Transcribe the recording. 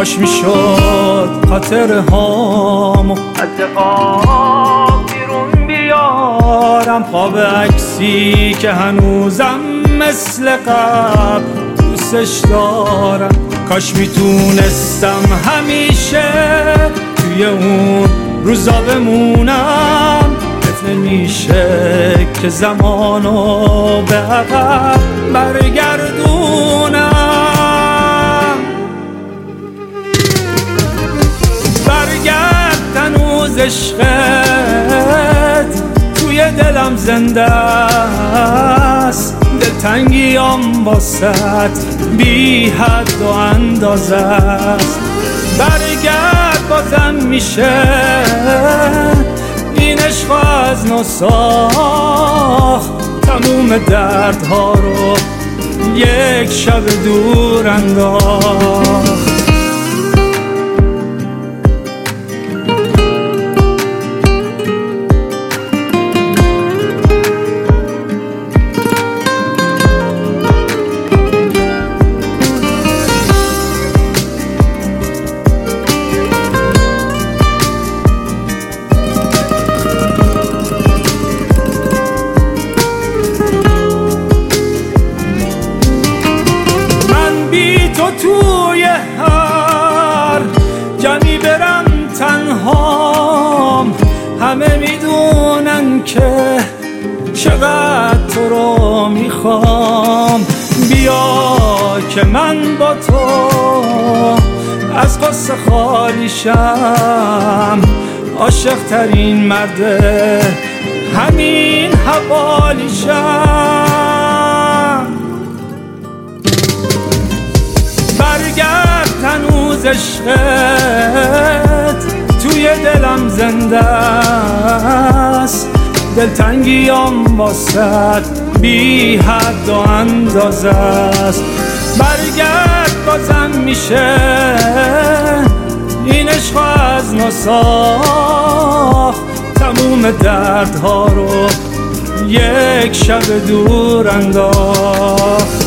کاش میشد خاطر هامو از خواب بیرون بیارم، خواب عکسی که هنوزم مثل قبل دوستش دارم. کاش میتونستم همیشه توی اون روزا بمونم، نمیشه که زمانو به عقب برگردونم. برگرد هنوز عشقت توی دلم زنده است، دلتنگیام واسط بی حد و اندازه است. برگرد بازم میشه این عشق از نو ساخت، تموم دردها رو یک شب دور انداخت. توی هر جمعی برم تنهام، همه میدونن که چقدر تو رو میخوام. بیا که من با تو از قصه خالی شم، عاشق ترین مرد همین حوالی شم. برگرد هنوز عشقت توی دلم زنده است، دلتنگیام واسط بی حد و اندازه است. برگرد بازم میشه این عشق از نو ساخت، تموم دردها رو یک شب دور انداخت.